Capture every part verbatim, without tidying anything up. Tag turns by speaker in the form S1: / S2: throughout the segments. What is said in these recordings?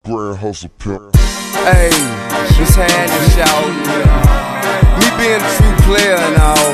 S1: Grand Hustle Pimp.
S2: Hey, just had to shout. Me being a true player and all.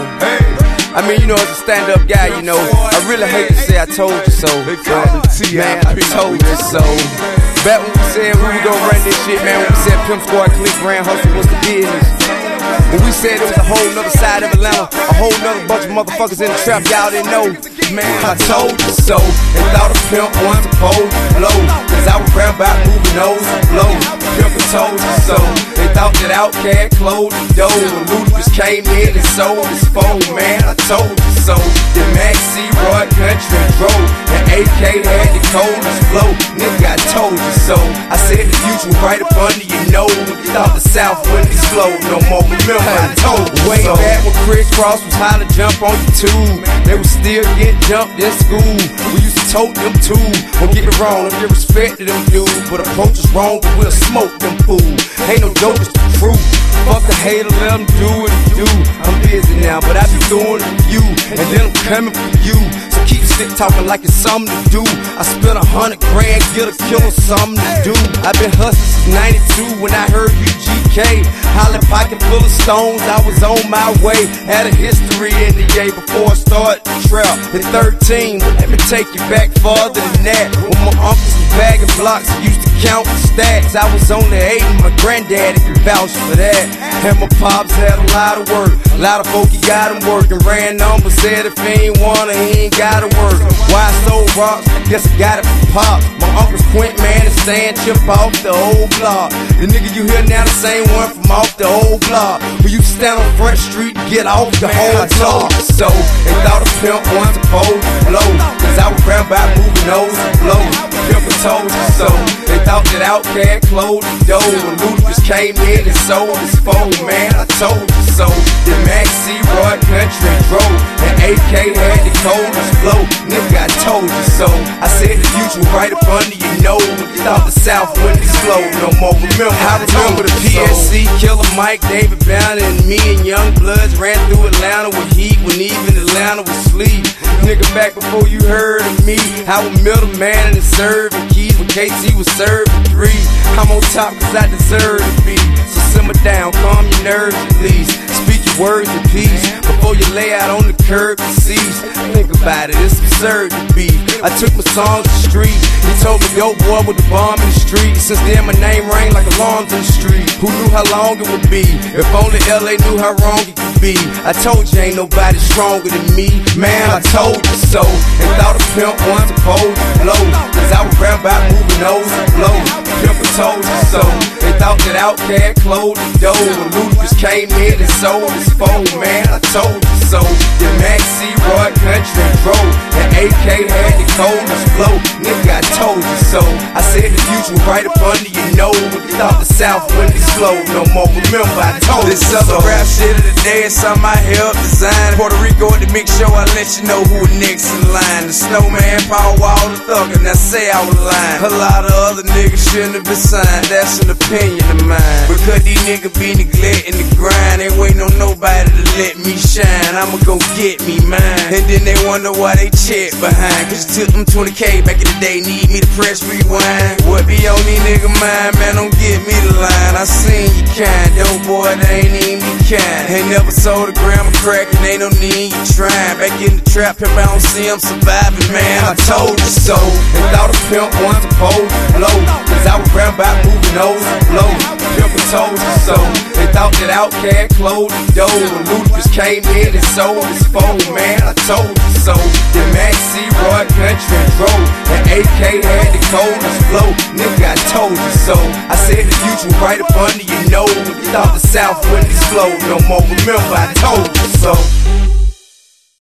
S2: I mean, you know, as a stand-up guy, you know, I really hate to say I told you so. But, man, I told you so. Back when we said we were gonna run this shit, man, when we said Pimp Squad, Click, Grand Hustle was the business. When we said it was a whole nother side of Atlanta, a whole nother bunch of motherfuckers in the trap, y'all didn't know. Man, I told you so. And thought a pimp wasn't supposed to blow, cause I was round about moving nose and blow. Pimp told you so. They thought that Outkast closed the door when Ludacris came in and sold his phone. Man, I told you so. The Maxi, Roy, Country, and Drove, and A K had the coldest flow. Nigga, I told you so. I said the future right up under your nose. Thought the South wouldn't explode no more. Remember, I told you way so. Back when Criss Cross was hollering jump on YouTube, they was still getting jumped in school. We used to tote them too. Don't get me wrong, don't get respect to them dudes, but approach is wrong, but we'll smoke them fools. Ain't no joke, it's the truth. Fuck a hater, let them do what they do. I'm busy now, but I be doing it for you, and then I'm coming for you. So keep stick talking like it's something to do. I spent a hundred grand, get a killer, something to do. I've been hustling since ninety-two when I heard U G K. Holly pocket full of stones, I was on my way. Had a history in the A before I started the trap. At thirteen, but let me take you back farther than that. When my uncles was bagging blocks, I used to count the stacks. I was only eight and my granddaddy could vouch for that. And my pops had a lot of work. A lot of folk, he got him working. Ran numbers, said if he ain't wanna, he ain't gotta work. Why I sold rocks? I guess I got it from Pop. My uncle's Quint, man, is saying chip off the old block. The nigga you hear now, the same one from off the old block. When you stand on Front Street and get off the whole block. So, they thought a pimp wasn't supposed to blow, cause I was round by moving nose and blow. Pimp told you so. They thought that Outkast closed the door when Ludacris came in and sold his phone. Man, I told you so. The Maxi, Roy, Country, and Drove, and A K had the coldest flow. Nigga, I told you so. I said the future right up under your nose. Thought the South wouldn't explode no more. Remember, I remember the P S C, Killer Mike, David Banner, and me and Young Bloods ran through Atlanta with heat when even Atlanta was asleep. Nigga, back before you heard of me, I was middleman and serving keys when K T was serving three. I'm on top cause I deserve to be. So simmer down, calm your nerves at least. Speak your words in peace before you lay out on the curb and cease. Think about it, it's absurd to be. I took my songs to the street. He told me, yo boy, with the bomb in the street. Since then my name rang like alarms in the street. Who knew how long it would be? If only L A knew how wrong it could be. I told you ain't nobody stronger than me. Man, I told you so. And thought a pimp wasn't supposed to blow, cause I was round by moving nose and blow. Pimp told you so. They thought that Outkast closed the door when Ludacris came in and sold his phone. Man, I told you so. The Maxi, Roy, Country, and Drove, and A K had the coldest flow. Nigga, I told you so. I said the future right up under your nose. Thought the South wouldn't explode no more. Remember, I told you so.
S3: This other rap shit of the day is something I helped design. Puerto Rico at the mix show, I let you know who was next in line. The Snowman, Power Wall, the Thug, and I say I was lying. A lot of other niggas shouldn't have been signed. That's an opinion of mine. Because these niggas be neglecting the grind. Ain't waiting on nobody to let me shine. I'ma go get me mine. And then they wonder why they check behind. Cause it took them twenty K back in the day. Need me to press rewind. What be on these nigga mind? Man, don't get me the line. I seen you kind. Dope boy, they ain't even be kind. Ain't never sold a gram of crack and ain't no need you trying. Back in the trap, if I don't see them surviving, man, I told you so.
S2: And thought a pimp wasn't supposed to blow, cause I was round by moving nose and blow. Pimp told you so. They thought that Outkast closed the door when Ludacris came in and sold his phone. Man, I told you so. The Maxi, Roy, Country, and Drove, and A K had the coldest flow. Nigga, I told you so. I said the future right up under your nose. Thought the South wouldn't explode no more. Remember, I told you so.